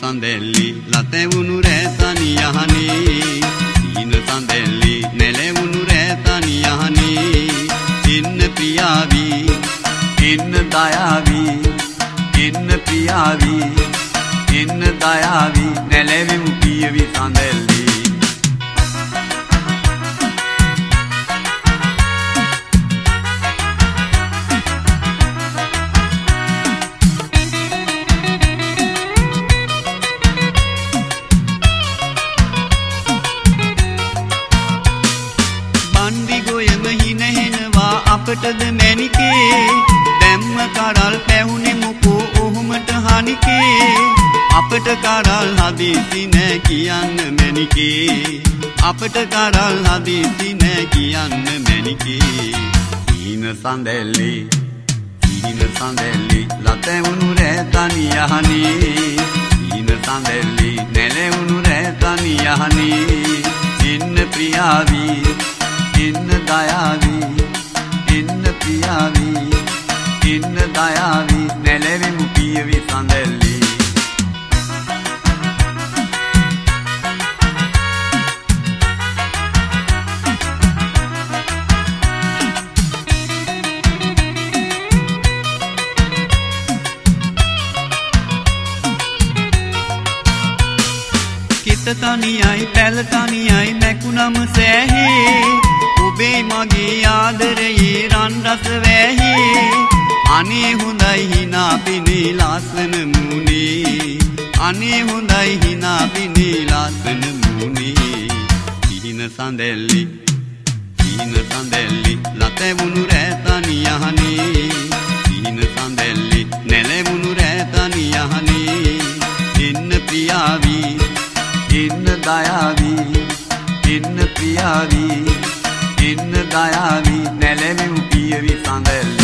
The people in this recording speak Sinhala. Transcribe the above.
සඳෙල්ලි ලතැවුණු රැතනි යහනේ හීන සඳෙල්ලි නැලෙවුණු රැතනි යහනේ ඉන්න පියාවි ඉන්න දයාවි ඉන්න පියාවි ඉන්න දයාවි නැලෙවිමු පියවි සඳෙල්ලි අපටද මැනිකේ දැම්ම කරල් පැහුනේ මොකෝ ඔහුමට හනිකේ අපට කරල් හදිසි නෑ කියන්න මැනිකේ අපට කරල් හදිසි නෑ කියන්න මැනිකේ හීන සඳෙල්ලි ලතැවුණු රැතනි යහනේ හීන සඳෙල්ලි නැලෙවුණු රැතනි යහනේ ඉන්න ප්‍රියාවි ඉන්න දයාවි ඉන්න පියාවි ඉන්න දයාවි නැලෙවිමු පියවි සඳෙල්ලි කිත තනියයි පැල තනියයි මැකුණම සෑහේ ඔබේ මගේ ආදරයේ රන් රස වැහි අනේ හොඳයි හිනා පිනේ ලස්සන මුනේ අනේ හොඳයි හිනා පිනේ ලස්සන මුනේ හීන සඳෙල්ලි ලතැවුණු රැතනි යහනේ හීන සඳෙල්ලි නැලෙවුණු රැතනි යහනේ ඉන්න පියාවි ඉන්න දයාවි ඉන්න පියාවි ඉන්න දයාවි නැලෙවිමු පියවි සඳෙල්ලි